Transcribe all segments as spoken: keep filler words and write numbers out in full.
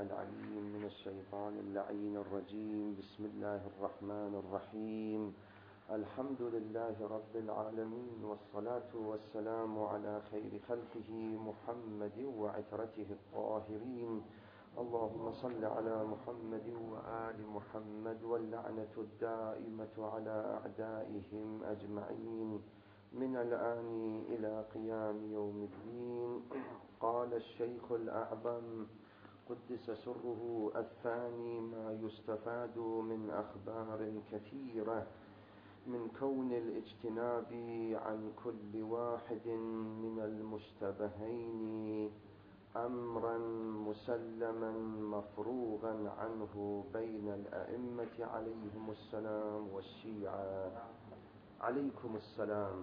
العليم من الشيطان اللعين الرجيم. بسم الله الرحمن الرحيم. الحمد لله رب العالمين، والصلاة والسلام على خير خلقه محمد وعترته الطاهرين. اللهم صل على محمد وآل محمد، واللعنة الدائمة على أعدائهم أجمعين من الآن إلى قيام يوم الدين. قال الشيخ الأعظم قدس سره الثاني: ما يستفاد من أخبار كثيرة من كون الاجتناب عن كل واحد من المشتبهين أمرا مسلما مفروغا عنه بين الأئمة عليهم السلام والشيعة. عليكم السلام.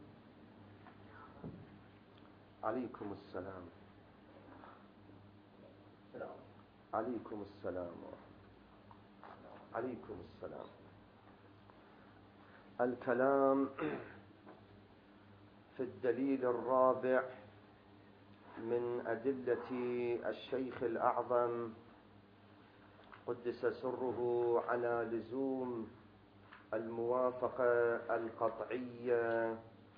عليكم السلام. عليكم السلام. عليكم السلام. الكلام في الدليل الرابع من أدلة الشيخ الأعظم قدس سره على لزوم الموافقة القطعية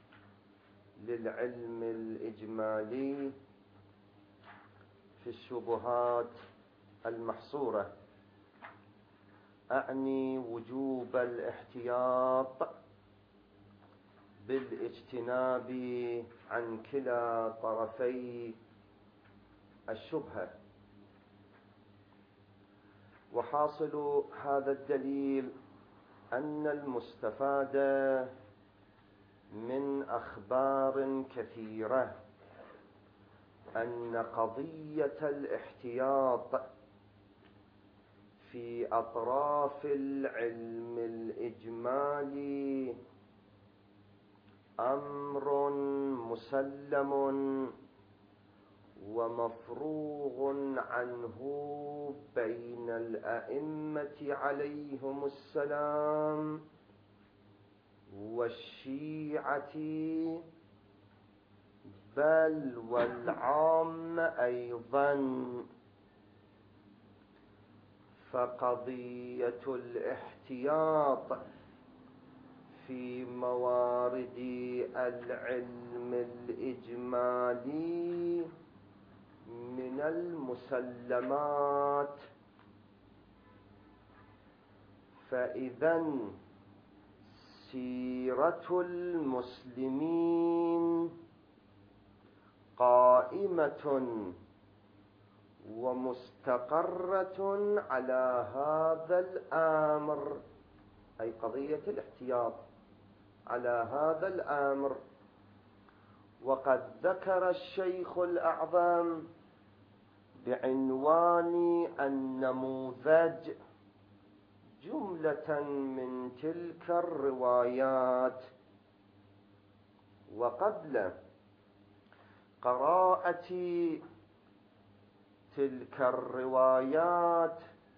للعلم الإجمالي في الشبهات المحصورة، أعني وجوب الاحتياط بالاجتناب عن كلا طرفي الشبهة. وحاصل هذا الدليل أن المستفاد من أخبار كثيرة أن قضية الاحتياط في أطراف العلم الإجمالي أمر مسلم ومفروغ عنه بين الأئمة عليهم السلام والشيعة، بل والعام أيضا. فقضية الاحتياط في موارد العلم الإجمالي من المسلمات. فإذا سيرة المسلمين قائمة ومستقرة على هذا الأمر، أي قضية الاحتياط على هذا الأمر. وقد ذكر الشيخ الأعظم بعنوان النموذج جملة من تلك الروايات. وقبل قراءة تلك الروايات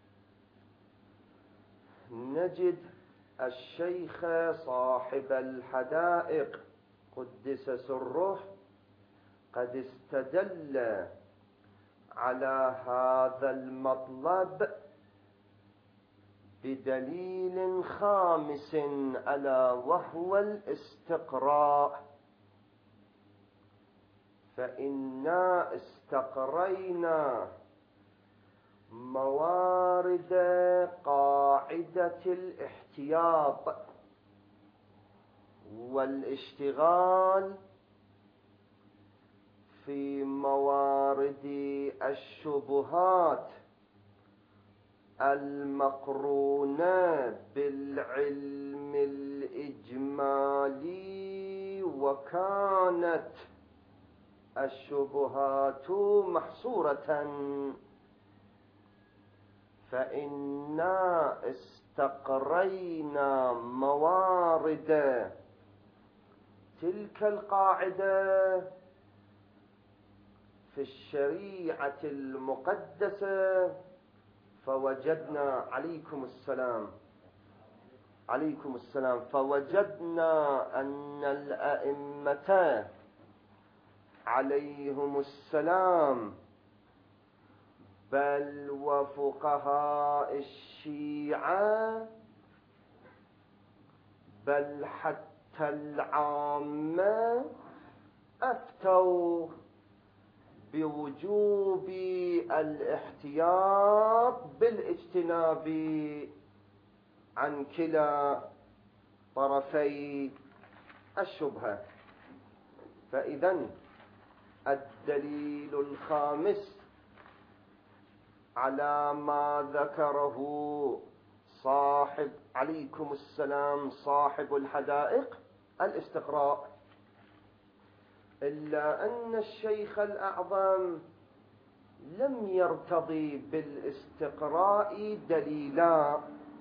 نجد الشيخ صاحب الحدائق قدس سره قد استدل على هذا المطلب بدليل خامس، ألا وهو الاستقراء. فإنا استقرينا موارد قاعدة الاحتياط والاشتغال في موارد الشبهات المقرونة بالعلم الإجمالي، وكانت الشبهات محصورة. فإنا استقرينا موارد تلك القاعدة في الشريعة المقدسة، فوجدنا عليكم السلام عليكم السلام فوجدنا أن الأئمة عليهم السلام بل وفقهاء الشيعة بل حتى العامة أفتوا بوجوب الاحتياط بالاجتناب عن كلا طرفي الشبهة. فإذن الدليل الخامس على ما ذكره صاحب عليكم السلام صاحب الحدائق الاستقراء، إلا أن الشيخ الأعظم لم يرتضي بالاستقراء دليلا،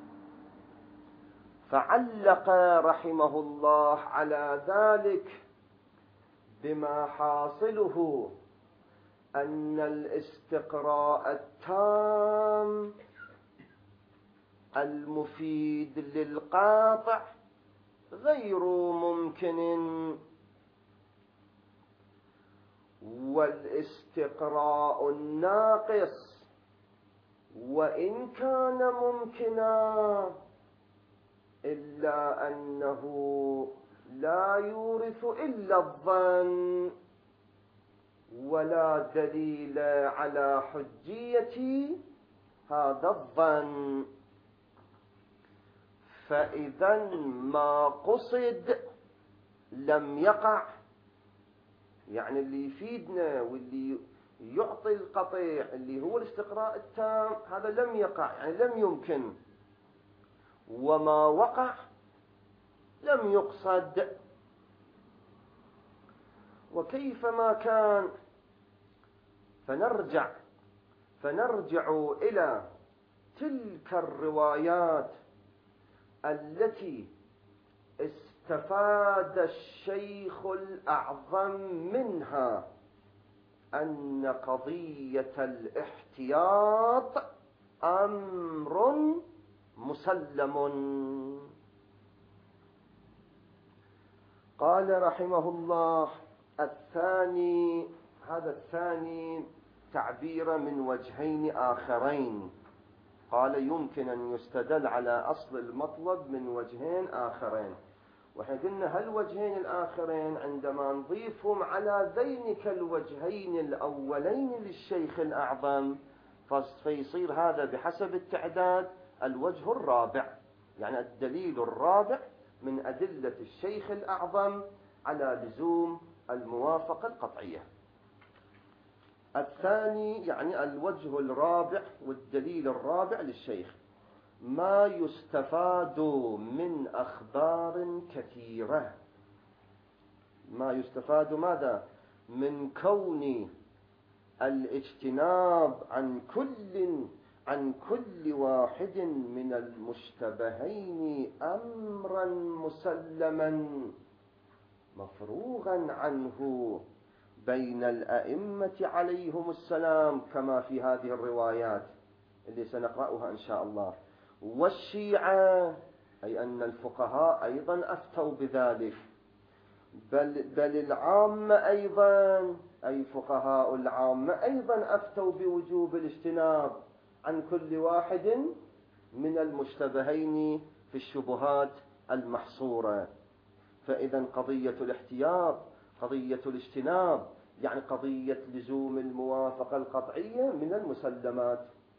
فعلق رحمه الله على ذلك بما حاصله أن الاستقراء التام المفيد للقاطع غير ممكن، والاستقراء الناقص وإن كان ممكنا إلا أنه لا يورث إلا الظن، ولا دليل على حجية هذا الظن. فإذا ما قصد لم يقع، يعني اللي يفيدنا واللي يعطي القطع اللي هو الاستقراء التام هذا لم يقع، يعني لم يمكن، وما وقع لم يقصد. وكيفما كان فنرجع فنرجع إلى تلك الروايات التي استفاد الشيخ الأعظم منها أن قضية الاحتياط أمر مسلم. قال رحمه الله الثاني، هذا الثاني تعبير من وجهين آخرين. قال يمكن أن يستدل على أصل المطلب من وجهين آخرين، وإحنا قلنا هالوجهين الآخرين عندما نضيفهم على ذينك الوجهين الأولين للشيخ الأعظم فيصير هذا بحسب التعداد الوجه الرابع، يعني الدليل الرابع من أدلة الشيخ الأعظم على لزوم الموافقة القطعية. الثاني يعني الوجه الرابع والدليل الرابع للشيخ ما يستفاد من أخبار كثيرة. ما يستفاد ماذا؟ من كون الاجتناب عن كل عن كل واحد من المشتبهين أمرا مسلما مفروغا عنه بين الأئمة عليهم السلام، كما في هذه الروايات اللي سنقرأها إن شاء الله. والشيعة أي أن الفقهاء أيضا أفتوا بذلك، بل, بل العامة أيضا أي فقهاء العامة أيضا أفتوا بوجوب الاجتناب عن كل واحد من المشتبهين في الشبهات المحصورة. فإذا قضية الاحتياط قضية الاجتناب يعني قضية لزوم الموافقة القطعية من المسلمات.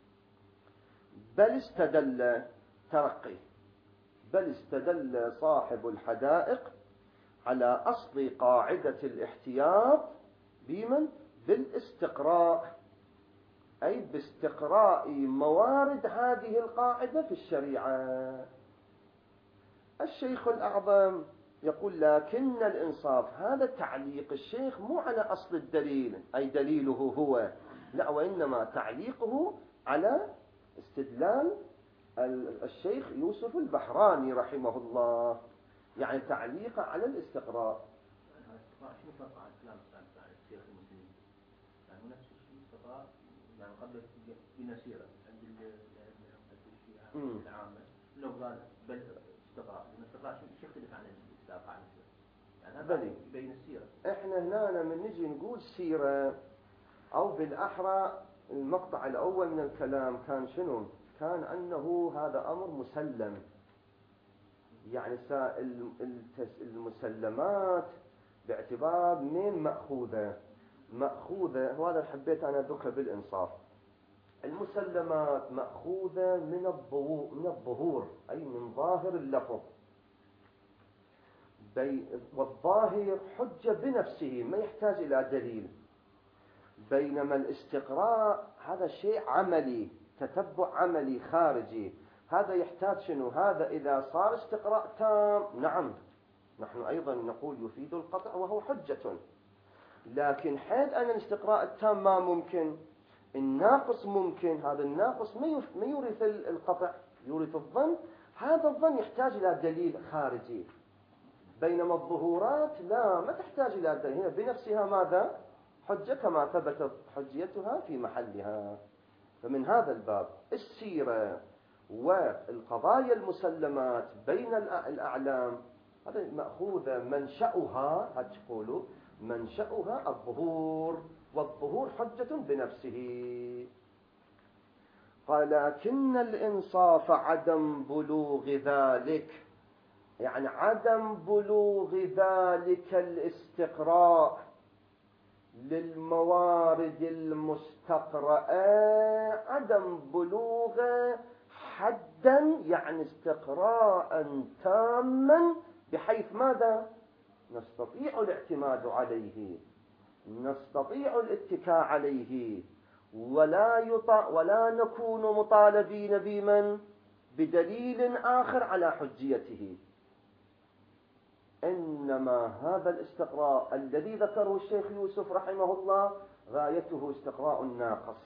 بل استدل ترقي بل استدل صاحب الحدائق على أصل قاعدة الاحتياط بمن؟ بالاستقراء، أي باستقراء موارد هذه القاعدة في الشريعة. الشيخ الأعظم يقول لكن الإنصاف، هذا تعليق الشيخ مو على أصل الدليل أي دليله هو، لا، وإنما تعليقه على استدلال الشيخ يوسف البحراني رحمه الله، يعني تعليق على الاستقراء. شنو فرق عن كلام الشيخ المسلمين؟ يعني نفس الشيء استقراء يعني قبل بنسيرة عند الشيعة العامة لو قال بل استقراء، لأن الاستقراء شيء يختلف عن الاستقراء عن السيرة، يعني هذا بين السيرة. احنا هنا من نجي نقول سيرة أو بالأحرى المقطع الأول من الكلام كان شنو؟ كان أنه هذا أمر مسلم، يعني المسلمات باعتبار من مأخوذة مأخوذة وهذا حبيت أنا أذكر بالإنصاف. المسلمات مأخوذة من الظهور من الظهور أي من ظاهر اللفظ، والظاهر حجة بنفسه ما يحتاج إلى دليل، بينما الاستقراء هذا شيء عملي، تتبع عملي خارجي، هذا يحتاج شنو؟ هذا إذا صار استقراء تام نعم نحن أيضا نقول يفيد القطع وهو حجة، لكن حيث أن الاستقراء التام ما ممكن، الناقص ممكن، هذا الناقص ما يورث القطع، يورث الظن، هذا الظن يحتاج إلى دليل خارجي، بينما الظهورات لا ما تحتاج إلى دليل، هي بنفسها ماذا؟ حجة كما ثبتت حجيتها في محلها. فمن هذا الباب السيرة والقضايا المسلمات بين الأعلام هذا مأخوذة منشأها هتقولوا منشأها الظهور، والظهور حجة بنفسه. قال لكن الإنصاف عدم بلوغ ذلك، يعني عدم بلوغ ذلك الاستقراء للموارد المستقرأة، عدم بلوغ حدا يعني استقراء تاما بحيث ماذا؟ نستطيع الاعتماد عليه، نستطيع الاتكاء عليه، ولا يطع ولا نكون مطالبين بمن بدليل آخر على حجيته. إنما هذا الاستقراء الذي ذكره الشيخ يوسف رحمه الله غايته استقراء ناقص.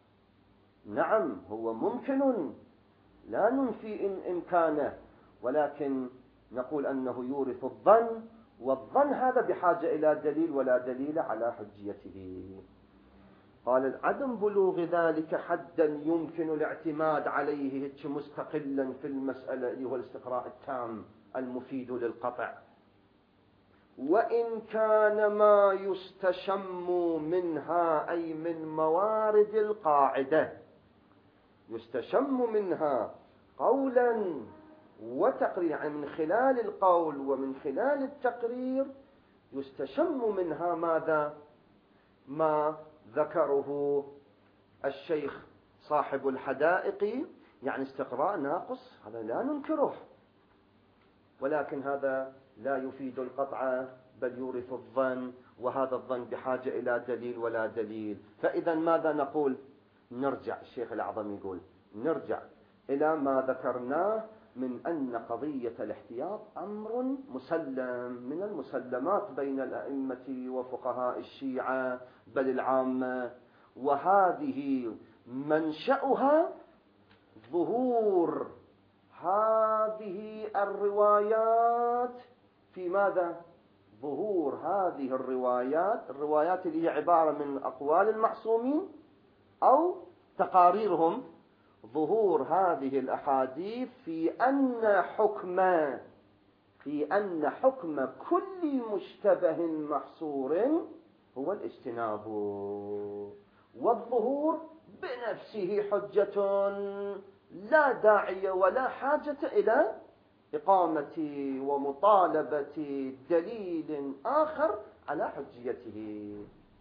نعم هو ممكن لا ننفي إن إمكانه، ولكن نقول أنه يورث الظن، والظن هذا بحاجة إلى دليل ولا دليل على حجيته. قال عدم بلوغ ذلك حدا يمكن الاعتماد عليه مستقلا في المسألة اللي هو الاستقراء التام المفيد للقطع، وإن كان ما يستشم منها أي من موارد القاعدة، يستشم منها قولا وتقرير، يعني من خلال القول ومن خلال التقرير يستشم منها ماذا؟ ما ذكره الشيخ صاحب الحدائق، يعني استقراء ناقص، هذا لا ننكره، ولكن هذا لا يفيد القطع بل يورث الظن، وهذا الظن بحاجة إلى دليل ولا دليل. فإذا ماذا نقول؟ نرجع، الشيخ الأعظم يقول نرجع إلى ما ذكرناه من أن قضية الاحتياط أمر مسلم من المسلمات بين الأئمة وفقهاء الشيعة بل العامة، وهذه منشأها ظهور هذه الروايات في ماذا؟ ظهور هذه الروايات، الروايات اللي هي عبارة من أقوال المعصومين أو تقاريرهم، ظهور هذه الأحاديث في أن حكم في أن حكم كل مشتبه محصور هو الاجتناب، والظهور بنفسه حجة لا داعي ولا حاجة إلى إقامة ومطالبة دليل آخر على حجيته.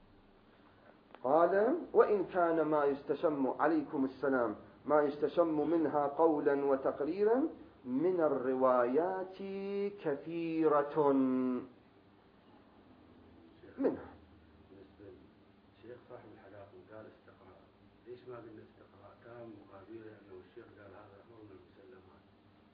قال وإن كان ما يستشم عليكم السلام ما يستشم منها قولا وتقريرا من الروايات كثيرة منها. الشيخ صاحب الحدائق قال استقراء، ليش ما قلنا استقراء تام مقابله أنه الشيخ قال هذا أمر من المسلمات؟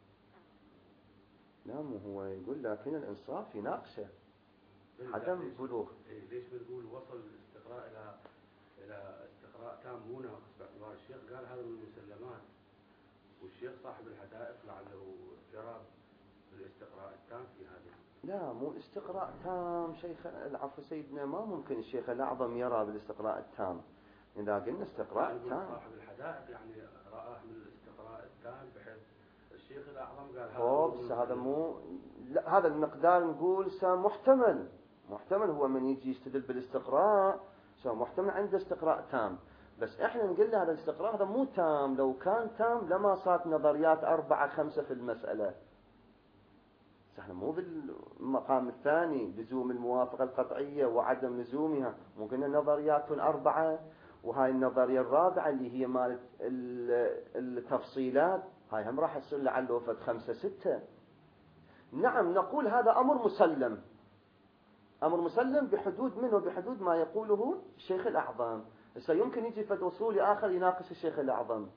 لا مو هو يقول لكن الإنصاف يناقشه عدم بلوغ. إيه ليش بنقول وصل الاستقراء إلى إلى استقراء تام مو ناقص، باعتبار الشيخ قال هذا من المسلمات، والشيخ صاحب الحدائق لعله جرى بالاستقراء التام في هذه. لا مو استقراء تام شيخ العفو سيدنا، ما ممكن الشيخ الأعظم يرى بالاستقراء التام. إذا قلنا استقراء يعني تام صاحب الحدائق يعني رآه من الاستقراء التام بحيث الشيخ الأعظم قال هذا هذا مو لا، هذا المقدار نقول محتمل محتمل هو من يجي يستدل بالاستقراء سو محتمل عنده استقراء تام، بس احنا نقول له هذا الاستقراء هذا مو تام، لو كان تام لما صارت نظريات أربعة خمسة في المسألة. احنا مو بالمقام الثاني لزوم الموافقة القطعية وعدم لزومها، مو قلنا نظريات أربعة، وهاي النظرية الرابعة اللي هي مالت التفصيلات هاي هم راح تصير لعله فد خمسة ستة. نعم نقول هذا أمر مسلم، أمر مسلم بحدود منه، بحدود ما يقوله الشيخ الأعظم. سيمكن يجي فد أصولي آخر يناقش الشيخ الأعظم،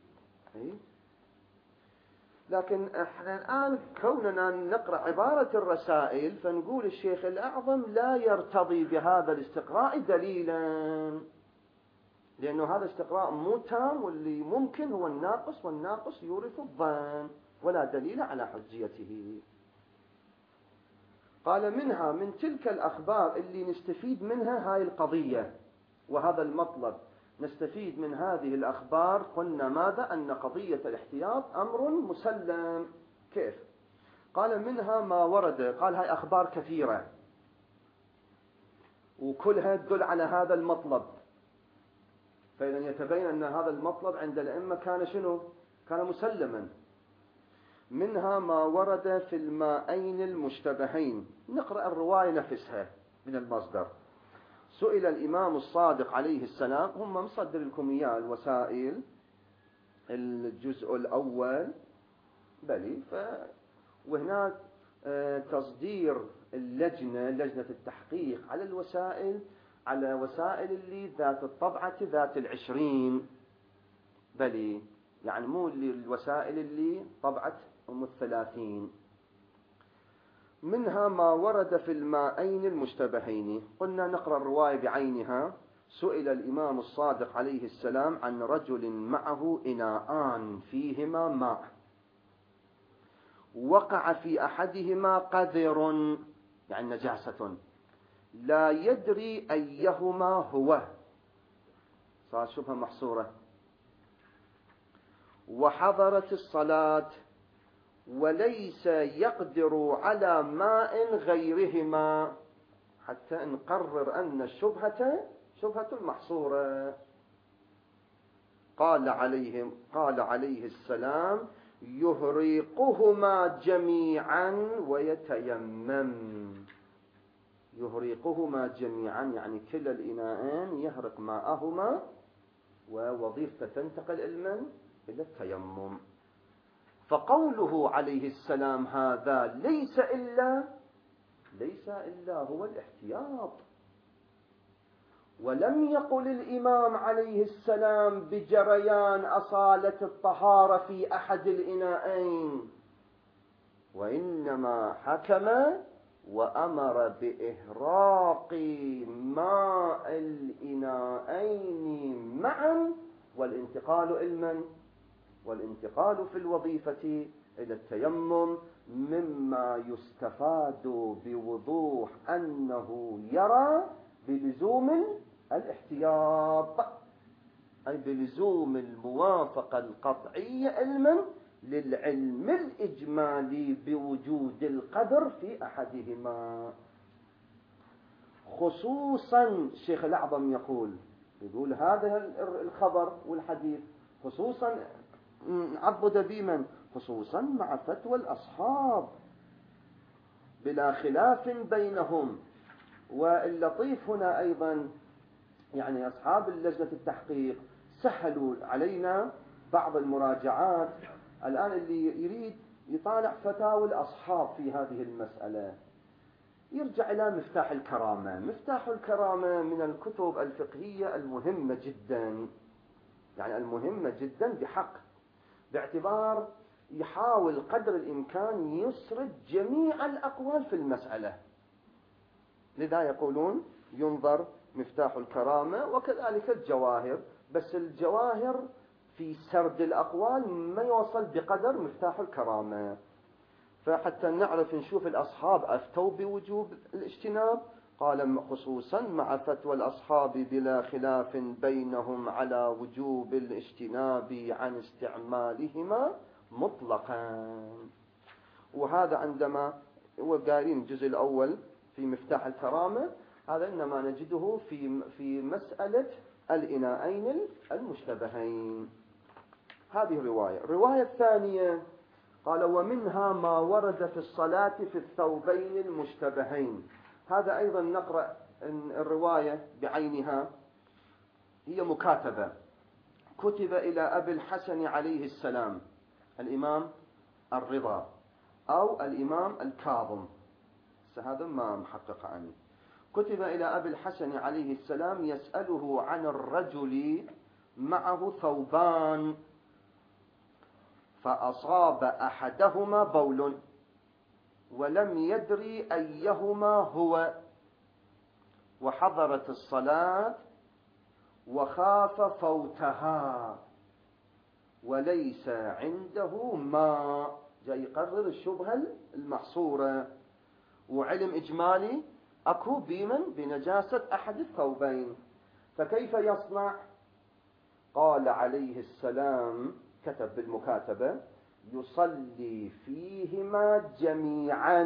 لكن احنا الآن كوننا نقرأ عبارة الرسائل فنقول الشيخ الأعظم لا يرتضي بهذا الاستقراء دليلا، لأنه هذا استقراء مو تام، واللي ممكن هو الناقص، والناقص يورث الظن ولا دليل على حجيته. قال منها من تلك الأخبار اللي نستفيد منها هاي القضية وهذا المطلب، نستفيد من هذه الأخبار قلنا ماذا؟ أن قضية الاحتياط أمر مسلم. كيف؟ قال منها ما ورد، قال هاي أخبار كثيرة وكلها تدل على هذا المطلب، فإذا يتبين أن هذا المطلب عند الأئمة كان شنو؟ كان مسلما. منها ما ورد في الماءين المشتبهين، نقرأ الرواية نفسها من المصدر. سئل الإمام الصادق عليه السلام، هم مصدر لكم إياه الوسائل الجزء الأول بلي، ف وهناك تصدير اللجنة، لجنة التحقيق على الوسائل، على وسائل اللي ذات الطبعة ذات العشرين بلي، يعني مو اللي الوسائل اللي طبعت أم الثلاثين. منها ما ورد في الماءين المشتبهين، قلنا نقرأ الرواية بعينها. سئل الإمام الصادق عليه السلام عن رجل معه إناءان فيهما ماء، وقع في أحدهما قذر يعني نجاسة، لا يدري أيهما هو، صار شبهة محصورة، وحضرت الصلاة وليس يقدر على ماء غيرهما، حتى نقرر أن الشبهة شبهة محصورة. قال عليهم قال عليه السلام يهريقهما جميعا ويتيمم. يهريقهما جميعا يعني كلا الإناءين يهرق ماءهما، ووظيفة تنتقل المن إلى التيمم. فقوله عليه السلام هذا ليس إلا ليس إلا هو الاحتياط. ولم يقل الإمام عليه السلام بجريان أصالة الطهارة في أحد الإناءين، وإنما حكم وأمر بإهراق ماء الإناءين معا، والانتقال المن والانتقال في الوظيفة إلى التيمم، مما يستفاد بوضوح أنه يرى بلزوم الاحتياط، أي بلزوم الموافقة القطعية علما للعلم الإجمالي بوجود القدر في أحدهما. خصوصا الشيخ الأعظم يقول يقول هذا الخبر والحديث خصوصا عضد بمن خصوصا مع فتوى الأصحاب بلا خلاف بينهم. واللطيف هنا أيضا يعني أصحاب اللجنة التحقيق سهلوا علينا بعض المراجعات. الآن اللي يريد يطالع فتاوى الأصحاب في هذه المسألة يرجع إلى مفتاح الكرامة. مفتاح الكرامة من الكتب الفقهية المهمة جدا، يعني المهمة جدا بحق، باعتبار يحاول قدر الإمكان يسرد جميع الأقوال في المسألة. لذا يقولون ينظر مفتاح الكرامة، وكذلك الجواهر، بس الجواهر في سرد الأقوال ما يوصل بقدر مفتاح الكرامة. فحتى نعرف نشوف الأصحاب أفتوا بوجوب الاجتناب، قال خصوصا مع فتوى الأصحاب بلا خلاف بينهم على وجوب الاجتناب عن استعمالهما مطلقا. وهذا عندما هو قارين الجزء الأول في مفتاح الكرامة، هذا إنما نجده في في مسألة الإناءين المشتبهين. هذه الرواية. الرواية الثانية قال ومنها ما ورد في الصلاة في الثوبين المشتبهين. هذا أيضا نقرأ الرواية بعينها، هي مكاتبة، كتب إلى أبي الحسن عليه السلام، الإمام الرضا أو الإمام الكاظم، هذا ما محقق عنه. كتب إلى أبي الحسن عليه السلام يسأله عن الرجل معه ثوبان فأصاب أحدهما بول ولم يدري أيهما هو، وحضرت الصلاة وخاف فوتها وليس عنده ماء. جاي يقرر الشبهة المحصورة، وعلم إجمالي أكو بمن بنجاسة أحد الثوبين، فكيف يصنع؟ قال عليه السلام، كتب بالمكاتبة، يصلي فيهما جميعا.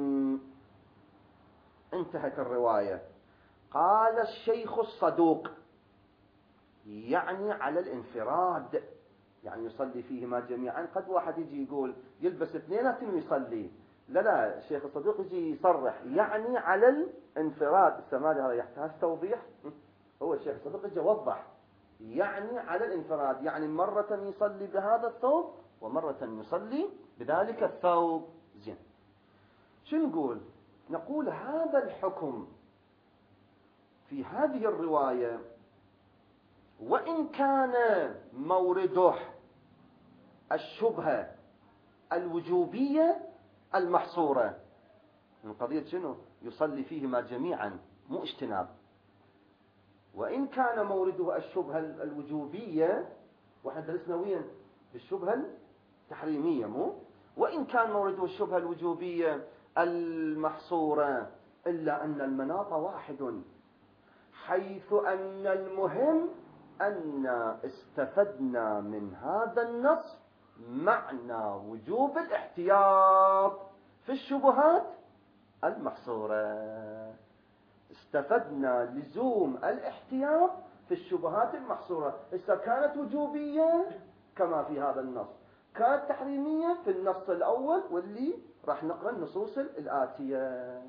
انتهت الرواية. قال الشيخ الصدوق يعني على الانفراد، يعني يصلي فيهما جميعا. قد واحد يجي يقول يلبس اثنيناتهم ويصلي، لا لا، الشيخ الصدوق يجي يصرح يعني على الانفراد. السماعي هذا يحتاج توضيح، هو الشيخ الصدوق يجي يوضح يعني على الانفراد، يعني مرة يصلي بهذا الثوب ومرة يصلي بذلك الثوب. زين، شو نقول؟ نقول هذا الحكم في هذه الرواية وإن كان مورده الشبهة الوجوبية المحصورة من قضية شنو؟ يصلي فيهما جميعا، مو اجتناب. وإن كان مورده الشبهة الوجوبية، واحنا درسنا وين بالشبهة التحريمية، مو وإن كان مورده الشبهة الوجوبية المحصورة، إلا أن المناط واحد، حيث أن المهم أن استفدنا من هذا النص معنى وجوب الاحتياط في الشبهات المحصورة. استفدنا لزوم الاحتياط في الشبهات المحصورة، إذا كانت وجوبية كما في هذا النص، كانت تحريمية في النص الأول واللي راح نقرأ النصوص الآتية.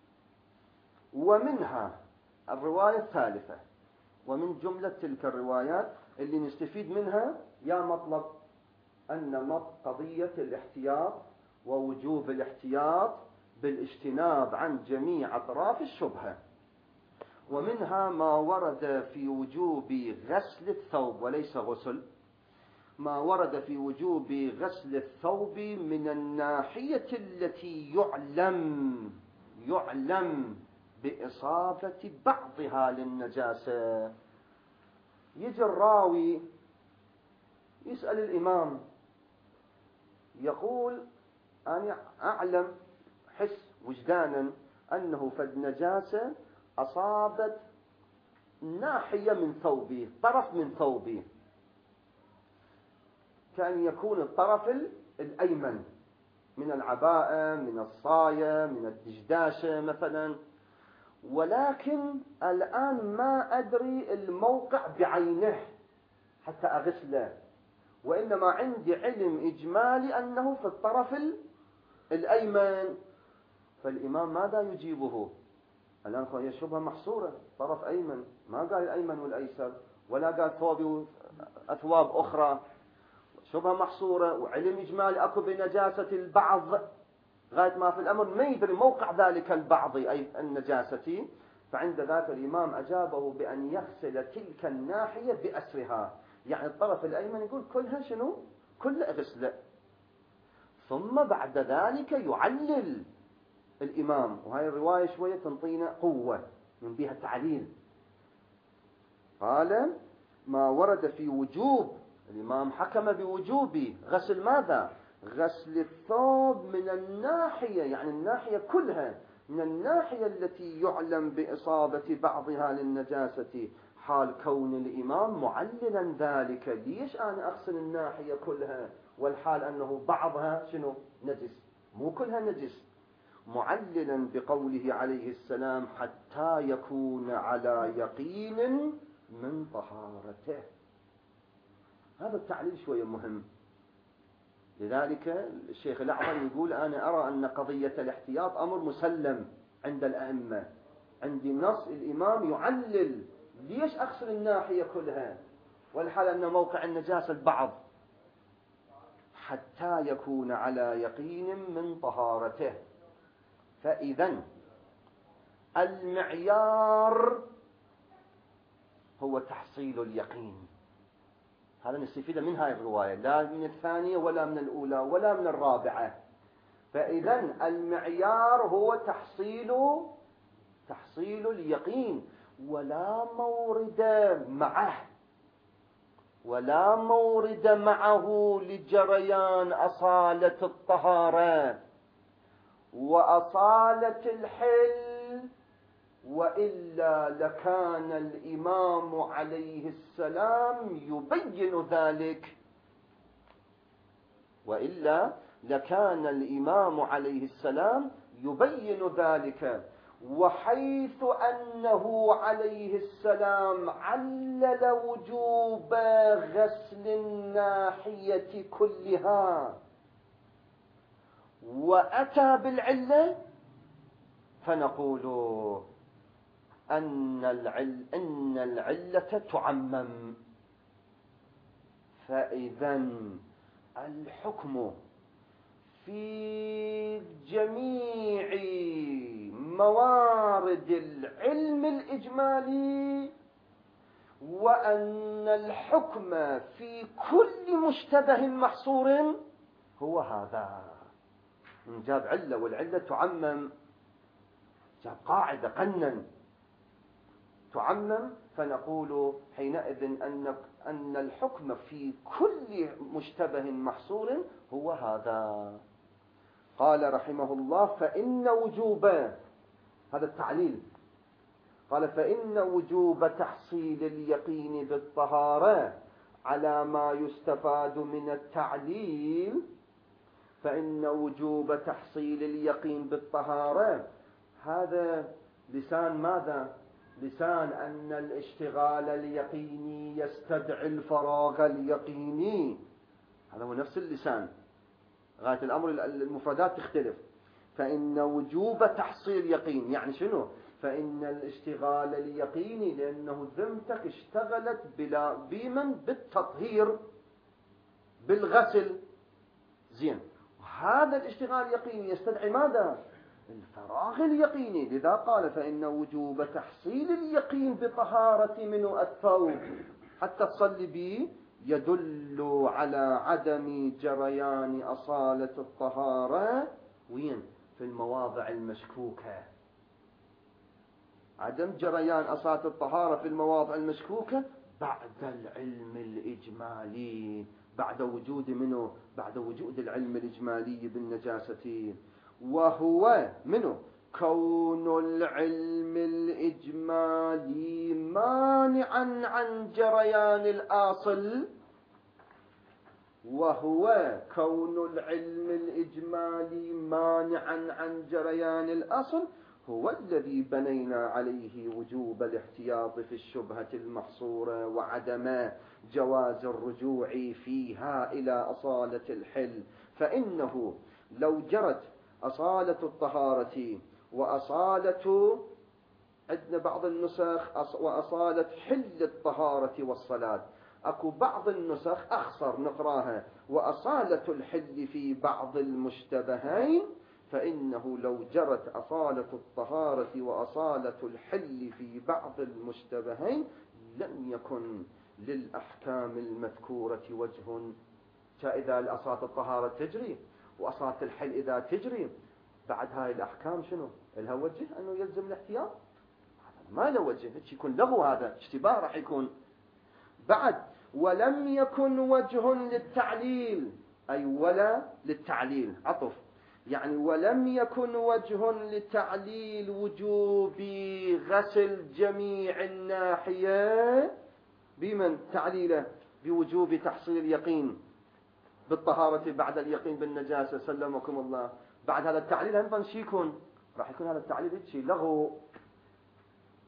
ومنها الرواية الثالثة، ومن جملة تلك الروايات اللي نستفيد منها يا مطلب أن قضية الاحتياط ووجوب الاحتياط بالاجتناب عن جميع أطراف الشبهة. ومنها ما ورد في وجوب غسل الثوب وليس غسل، ما ورد في وجوب غسل الثوب من الناحية التي يعلم يعلم بإصابة بعضها للنجاسة. يجي الراوي يسأل الإمام، يقول أنا أعلم حس وجدانا أنه فد نجاسة أصابت ناحية من ثوبي، طرف من ثوبي، كان يكون الطرف الأيمن من العباءة، من الصاية، من الدشداشة مثلا، ولكن الآن ما أدري الموقع بعينه حتى أغسله، وإنما عندي علم إجمالي أنه في الطرف الأيمن. فالإمام ماذا يجيبه؟ الآن هي شبهة محصورة، طرف أيمن، ما قال الأيمن والأيسر، ولا قال ثوب أثواب أخرى، شبهة محصورة وعلم إجمالي أكو بنجاسة البعض، غاية ما في الأمر ما يدري موقع ذلك البعض أي النجاسة. فعند ذاك الإمام أجابه بأن يغسل تلك الناحية بأسرها، يعني الطرف الأيمن يقول كلها شنو؟ كل غسله. ثم بعد ذلك يعلل الإمام، وهي الرواية شوية تنطينا قوة من بها تعليل. قال ما ورد في وجوب، الإمام حكم بوجوب غسل ماذا؟ غسل الثوب من الناحية، يعني الناحية كلها، من الناحية التي يعلم بإصابة بعضها للنجاسة، حال كون الإمام معللا ذلك. ليش أنا أغسل الناحية كلها والحال أنه بعضها شنو؟ نجس، مو كلها نجس. معللا بقوله عليه السلام حتى يكون على يقين من طهارته. هذا التعليل شوية مهم. لذلك الشيخ الأعظم يقول أنا أرى أن قضية الاحتياط أمر مسلم عند الأئمة. عندي نص الإمام يعلل ليش أغسل الناحية كلها والحال أن موقع النجاسة البعض حتى يكون على يقين من طهارته. فإذا المعيار هو تحصيل اليقين. هذا نستفيد من هذه الرواية، لا من الثانية ولا من الأولى ولا من الرابعة. فإذا المعيار هو تحصيل تحصيل اليقين، ولا مورد معه ولا مورد معه لجريان أصالة الطهارة وأصالة الحل، وإلا لكان الإمام عليه السلام يبين ذلك وإلا لكان الإمام عليه السلام يبين ذلك. وحيث أنه عليه السلام علل وجوب غسل الناحية كلها وأتى بالعلة، فنقول أن العل إن العلة تعمم. فإذا الحكم في جميع موارد العلم الإجمالي، وأن الحكم في كل مشتبه محصور هو هذا. جاب علة والعلة تعمم، جاب قاعدة قنن تعمم، فنقول حينئذ أن أن الحكم في كل مشتبه محصور هو هذا. قال رحمه الله فإن وجوب، هذا التعليل، قال فإن وجوب تحصيل اليقين بالطهارة على ما يستفاد من التعليل، فإن وجوب تحصيل اليقين بالطهارة هذا لسان ماذا؟ لسان أن الاشتغال اليقيني يستدعي الفراغ اليقيني. هذا هو نفس اللسان، غاية الأمر المفردات تختلف. فإن وجوب تحصيل يقين يعني شنو؟ فإن الاشتغال اليقيني لأنه ذمتك اشتغلت بلا بمن بالتطهير بالغسل، زين، وهذا الاشتغال اليقيني يستدعي ماذا؟ الفراغ اليقيني. لذا قال فإن وجوب تحصيل اليقين بطهارة منه الثوب حتى تصلي به يدل على عدم جريان أصالة الطهارة وين؟ في المواضع المشكوكة. عدم جريان أصالة الطهارة في المواضع المشكوكة بعد العلم الإجمالي، بعد وجود منه بعد وجود العلم الإجمالي بالنجاسة، وهو منه كون العلم الإجمالي مانعا عن جريان الأصل، وهو كون العلم الإجمالي مانعا عن جريان الأصل هو الذي بنينا عليه وجوب الاحتياط في الشبهة المحصورة وعدم جواز الرجوع فيها إلى أصالة الحل. فإنه لو جرت أصالة الطهارة وأصالة، عندنا بعض النسخ وأصالة حل الطهارة والصلاة، أكو بعض النسخ أخصر نقراها وأصالة الحل في بعض المشتبهين، فإنه لو جرت أصالة الطهارة وأصالة الحل في بعض المشتبهين لم يكن للأحكام المذكورة وجه. فإذا أصالة الطهارة تجري وأصالة الحل إذا تجري، بعد هاي الأحكام شنو؟ لها وجه أنه يلزم الاحتياط؟ ما له وجه، يكون لغو، هذا اشتباه راح يكون. بعد ولم يكن وجه للتعليل، أي ولا للتعليل عطف، يعني ولم يكن وجه لتعليل وجوب غسل جميع الناحية بمن تعليله بوجوب تحصيل اليقين بالطهارة بعد اليقين بالنجاسة سلمكم الله. بعد هذا التعليل أيضا شي يكون؟ راح يكون هذا التعليل شيء لغو.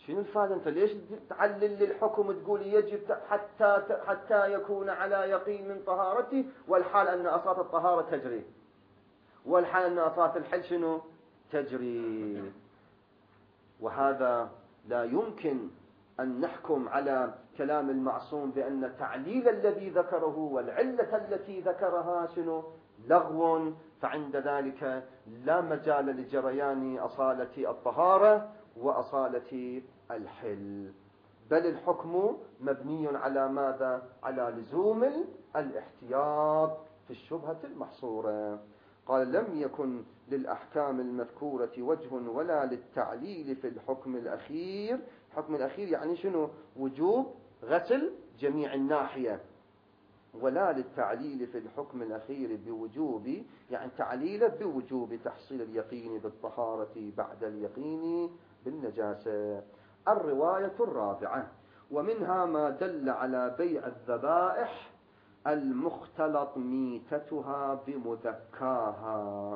شنو الفائدة؟ أنت ليش تعلل للحكم تقول يجب حتى حتى يكون على يقين من طهارته، والحال أن أصوات الطهارة تجري، والحال أن أصوات الحل شنو تجري. وهذا لا يمكن أن نحكم على كلام المعصوم بأن التعليل الذي ذكره والعلة التي ذكرها شنو لغو، فعند ذلك لا مجال لجريان أصالة الطهارة وأصالة الحل، بل الحكم مبني على ماذا؟ على لزوم الاحتياط في الشبهة المحصورة. قال لم يكن للأحكام المذكورة وجه ولا للتعليل في الحكم الأخير. الحكم الأخير يعني شنو؟ وجوب غسل جميع الناحية، ولا للتعليل في الحكم الأخير بوجوب، يعني تعليل بوجوب تحصيل اليقين بالطهارة بعد اليقين بالنجاسة. الرواية الرابعة: ومنها ما دل على بيع الذبائح المختلط ميتتها بمذكاها.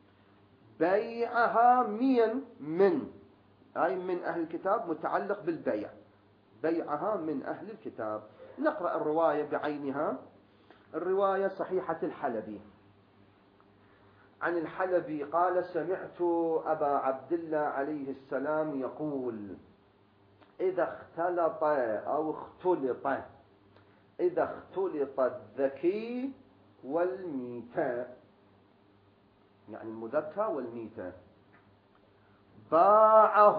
بيعها مين؟ من أي من أهل الكتاب، متعلق بالبيع، بيعها من أهل الكتاب. نقرأ الرواية بعينها. الرواية صحيحة الحلبي. عن الحلبي قال: سمعت أبا عبد الله عليه السلام يقول: إذا اختلط أو اختلط إذا اختلط الذكي والميتة، يعني المذكى والميتة، باعه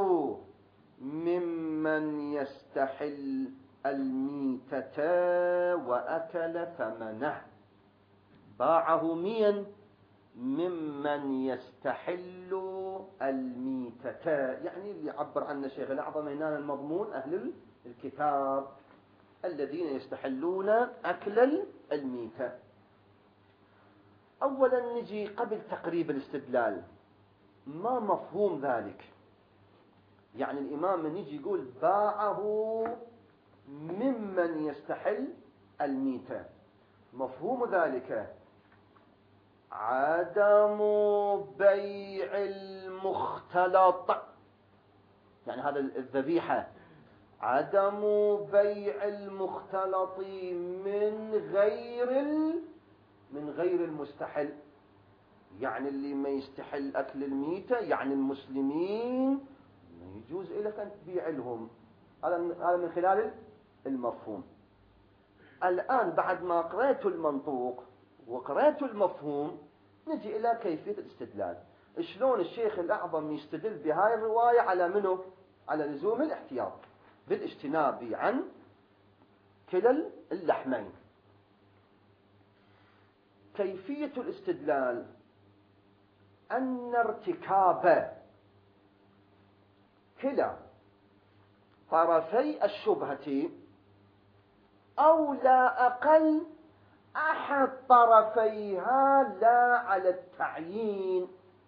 ممن يستحل الميتة وأكل ثمنه. باعه مين؟ ممن يستحل الميتة، يعني اللي يعبر عنه شيخ الأعظم هنا المضمون أهل الكتاب الذين يستحلون أكل الميتة. أولا نجي قبل تقريب الاستدلال، ما مفهوم ذلك؟ يعني الإمام من يجي يقول باعه ممن يستحل الميتة، مفهوم ذلك عدم بيع المختلط، يعني هذا الذبيحة عدم بيع المختلط من غير من غير المستحل، يعني اللي ما يستحل أكل الميتة، يعني المسلمين ما يجوز لك أن تبيع لهم. هذا من خلال المفهوم. الآن بعد ما قرأت المنطوق وقرأت المفهوم نجي إلى كيفية الاستدلال. شلون الشيخ الأعظم يستدل بهاي الرواية على منه؟ على لزوم الاحتياط بالاجتناب عن كلا اللحمين. كيفية الاستدلال أن ارتكاب كلا طرفي الشبهة أو لا أقل أحد طرفيها لا على التعيين،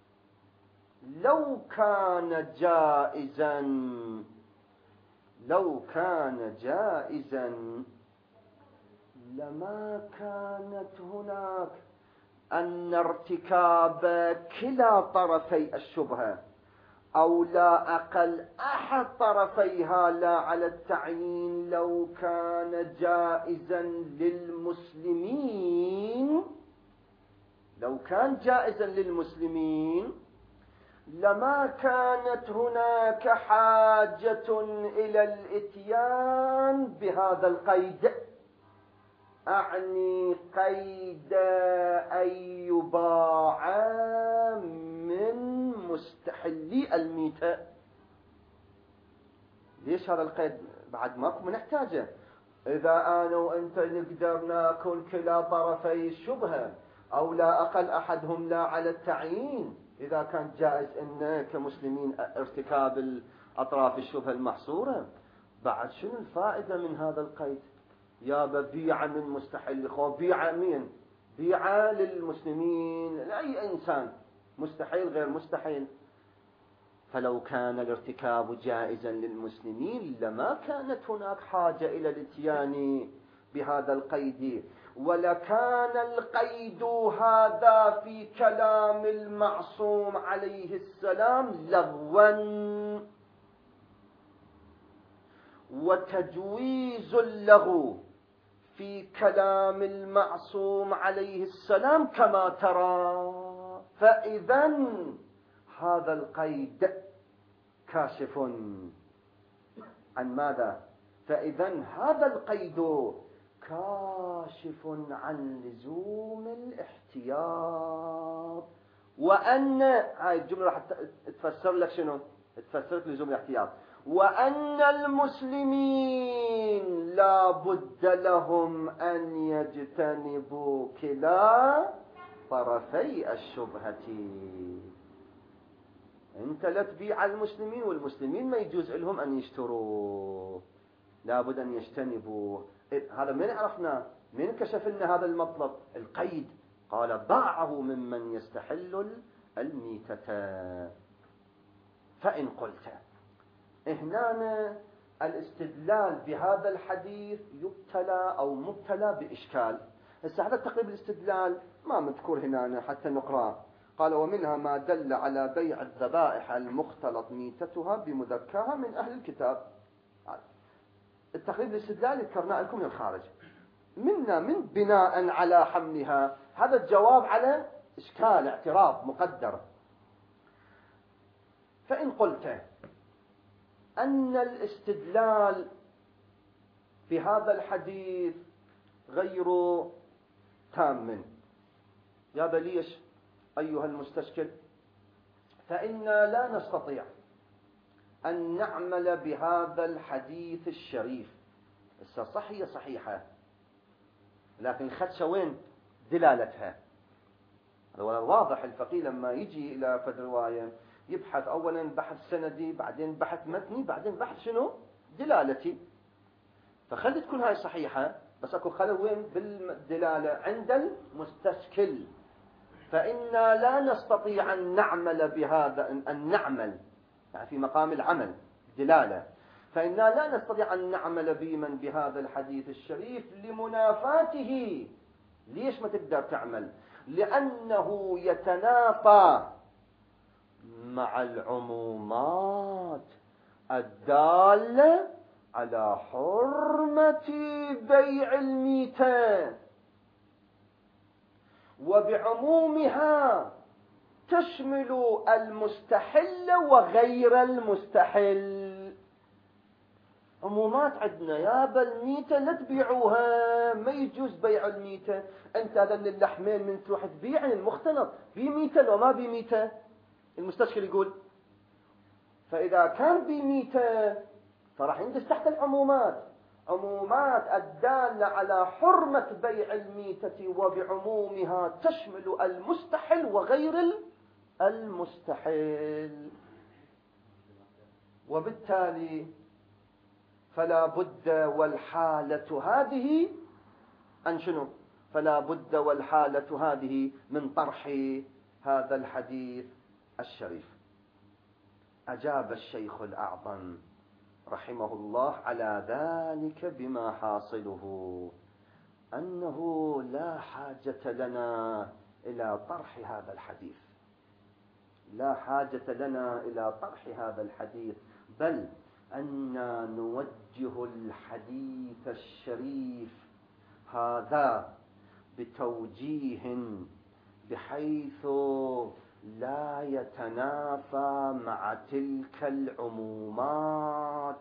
لو كان جائزا لو كان جائزا لما كانت هناك أن ارتكاب كلا طرفي الشبهة أو لا أقل أحد طرفيها لا على التعيين، لو كان جائزا للمسلمين لو كان جائزا للمسلمين لما كانت هناك حاجة إلى الإتيان بهذا القيد، أعني قيد أن يباع من مستحلي الميتة. ليش هذا القيد بعد ماكو نحتاجه؟ إذا أنا وأنت نقدر ناكل كلا طرفي الشبهة أو لا أقل أحدهم لا على التعيين، إذا كان جائز إن كمسلمين ارتكاب أطراف الشبهة المحصورة، بعد شنو الفائدة من هذا القيد؟ يا بيع من مستحل، خو بيع مين؟ بيع للمسلمين، لأي إنسان مستحيل غير مستحيل. فلو كان الارتكاب جائزا للمسلمين لما كانت هناك حاجة إلى الاتيان بهذا القيد، ولكان القيد هذا في كلام المعصوم عليه السلام لغوا، وتجويز اللغو في كلام المعصوم عليه السلام كما ترى. فإذا هذا القيد كاشف عن ماذا؟ فإذا هذا القيد كاشف عن لزوم الاحتياط، وأن هاي الجملة راح تفسر لك شنو؟ تفسر لك لزوم الاحتياط. وأن المسلمين لا بد لهم أن يجتنبوا كلا طرفي الشبهة. أنت لا تبيع المسلمين، والمسلمين ما يجوز لهم أن يشتروا، لا بد أن يجتنبوا. هذا من عرفنا؟ من كشف لنا هذا المطلب؟ القيد. قال باعه ممن يستحل الميتة. فإن قلت هنا الاستدلال بهذا الحديث يبتلى أو مبتلى بإشكال. هسه هذا تقريب الاستدلال ما مذكور هنا حتى نقرأ. قال ومنها ما دل على بيع الذبائح المختلط ميتتها بمذكاها من أهل الكتاب. التقريب الاستدلال ذكرنا لكم من الخارج، منا من بناء على حملها. هذا الجواب على إشكال اعتراض مقدر. فإن قلت أن الاستدلال في هذا الحديث غير تام، يا بليش أيها المستشكل، فإنا لا نستطيع أن نعمل بهذا الحديث الشريف. صحية صحيحة، لكن خدش وين دلالتها. هذا واضح. الفقيه لما يجي إلى فد رواية يبحث أولا بحث سندي، بعدين بحث متني، بعدين بحث شنو دلالتي. فخلي تكون هاي صحيحة، بس أكو خلل وين بالدلالة عند المستشكل. فإنا لا نستطيع أن نعمل بهذا، أن نعمل يعني في مقام العمل دلالة. فإنا لا نستطيع أن نعمل بمن بهذا الحديث الشريف لمنافاته. ليش ما تقدر تعمل؟ لأنه يتنافى مع العمومات الدالة على حرمة بيع الميتة، وبعمومها تشمل المستحل وغير المستحل. عمومات عندنا يا بالميتة لا تبيعوها، ما يجوز بيع الميتة. انت هذا اللحمين من تروح تبيع المختلط بميتة لو ما بميتة، المستشكل يقول. فإذا كان بميتة فراح يندس تحت العمومات، عمومات الدالة على حرمة بيع الميتة وبعمومها تشمل المستحل وغير المستحل. وبالتالي فلا بد والحالة هذه أن شنو؟ فلا بد والحالة هذه من طرح هذا الحديث الشريف. أجاب الشيخ الأعظم رحمه الله على ذلك بما حاصله أنه لا حاجة لنا إلى طرح هذا الحديث، لا حاجة لنا إلى طرح هذا الحديث، بل أننا نوجه الحديث الشريف هذا بتوجيه بحيث لا يتنافى مع تلك العمومات،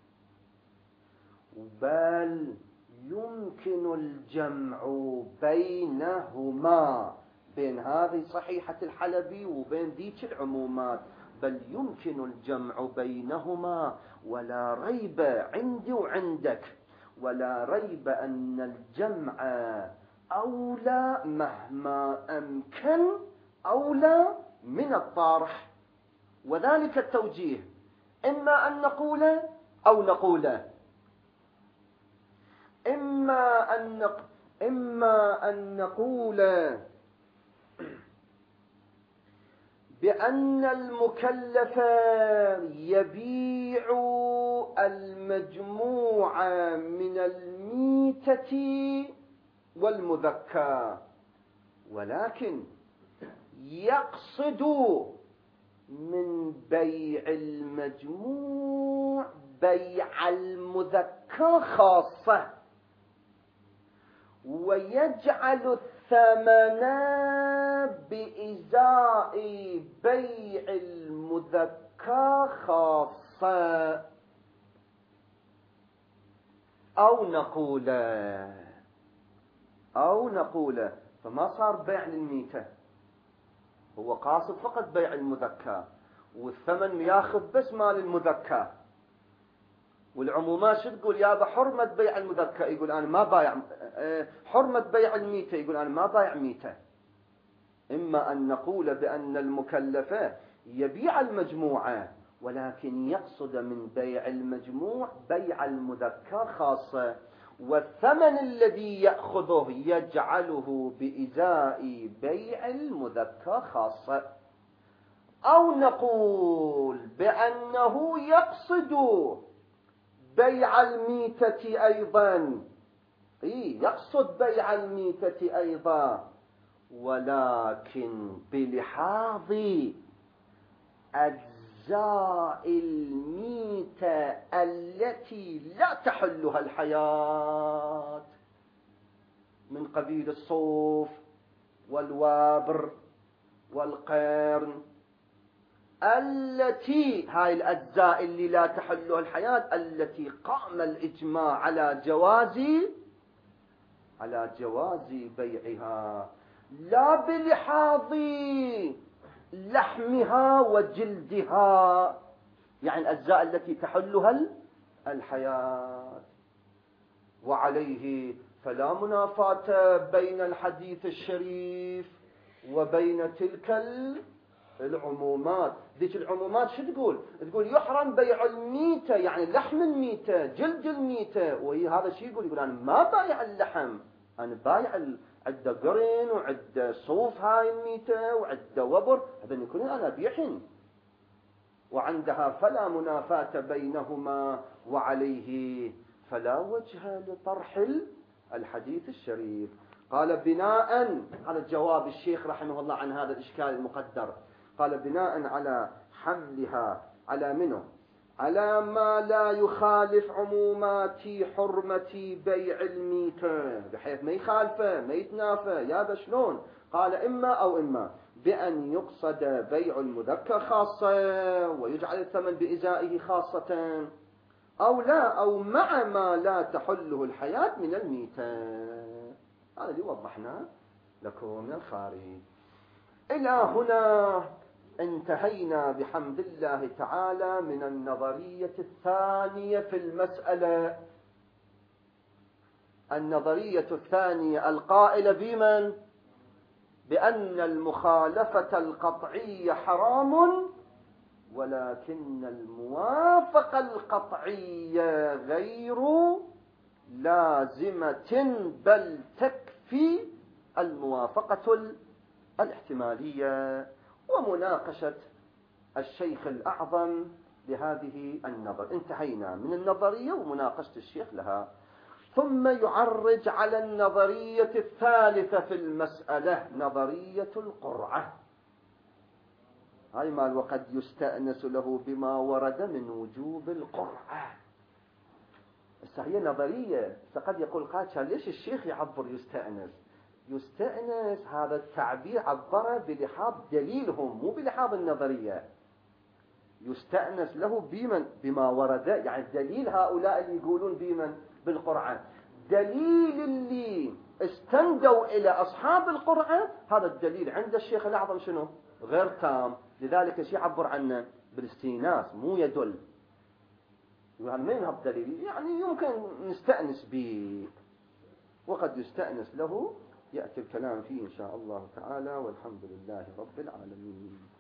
بل يمكن الجمع بينهما، بين هذه صحيحة الحلبي وبين ذيك العمومات، بل يمكن الجمع بينهما. ولا ريب عندي وعندك، ولا ريب أن الجمع أولى مهما أمكن، أولى من الطرح. وذلك التوجيه إما أن نقول أو نقول، إما أن نق... إما أن نقول بأن المكلف يبيع المجموع من الميتة والمذكى، ولكن يقصد من بيع المجموع بيع المذكر خاصة، ويجعل الثمن بإزاء بيع المذكر خاصة. أو نقول أو نقول فما صار بيع للميتة، هو قاصد فقط بيع المذكر، والثمن ياخذ بس مال المذكر، والعمومات شو تقول؟ يابا حرمة بيع المذكر، يقول أنا ما بايع، حرمة بيع الميتة، يقول أنا ما بايع ميتة. إما أن نقول بأن المكلف يبيع المجموعة ولكن يقصد من بيع المجموع بيع المذكر خاصة، والثمن الذي يأخذه يجعله بإزاء بيع المذكر خاصة. أو نقول بأنه يقصد بيع الميتة أيضا، إيه يقصد بيع الميتة أيضا، ولكن بلحاظ أجزاء الميتة التي لا تحلها الحياة، من قبيل الصوف والوابر والقرن، التي هاي الأجزاء اللي لا تحلها الحياة، التي قام الإجماع على جواز على جواز بيعها، لا بلحاظ لحمها وجلدها، يعني الأجزاء التي تحلها الحياة. وعليه فلا منافاة بين الحديث الشريف وبين تلك العمومات. ذيك العمومات شو تقول؟ تقول يحرم بيع الميتة، يعني لحم الميتة، جلد الميتة، وهي هذا الشيء يقول يقول أنا ما بايع اللحم، أنا بايع عدة قرن وعدة صوف هاي الميتة وعدة وبر، هذا يكون أنا بيعهن. وعندها فلا منافاة بينهما، وعليه فلا وجه لطرح الحديث الشريف. قال بناء، هذا جواب الشيخ رحمه الله عن هذا الإشكال المقدر، قال بناء على حملها على منه على ما لا يخالف عمومات حرمة بيع الميتة، بحيث ما يخالفه ما يتنافى، يا شلون؟ قال إما أو إما بأن يقصد بيع المذكر خاصة ويجعل الثمن بإزائه خاصة، أو لا، أو مع ما لا تحله الحياة من الميتة. هذا اللي وضحناه لكم من الخارج. إلى هنا انتهينا بحمد الله تعالى من النظرية الثانية في المسألة، النظرية الثانية القائلة بمن؟ بأن المخالفة القطعية حرام، ولكن الموافقة القطعية غير لازمة، بل تكفي الموافقة الاحتمالية. ومناقشة الشيخ الأعظم لهذه النظر، انتهينا من النظرية ومناقشة الشيخ لها. ثم يعرج على النظرية الثالثة في المسألة، نظرية القرعة. هاي مال وقد يستأنس له بما ورد من وجوب القرعة. هي نظرية، فقد يقول قاتل ليش الشيخ يعبر يستأنس؟ يستأنس هذا التعبير عبره بلحاظ دليلهم، مو بلحاظ النظرية. يستأنس له بمن؟ بما ورد، يعني دليل هؤلاء اللي يقولون بمن؟ بالقرعة. دليل اللي استندوا إلى أصحاب القرعة، هذا الدليل عند الشيخ الأعظم شنو؟ غير تام، لذلك الشيخ يعبر عنه بالاستئناس، مو يدل. يعني من هذا الدليل؟ يعني يمكن نستأنس به، وقد يستأنس له، يأتي الكلام فيه إن شاء الله تعالى، والحمد لله رب العالمين.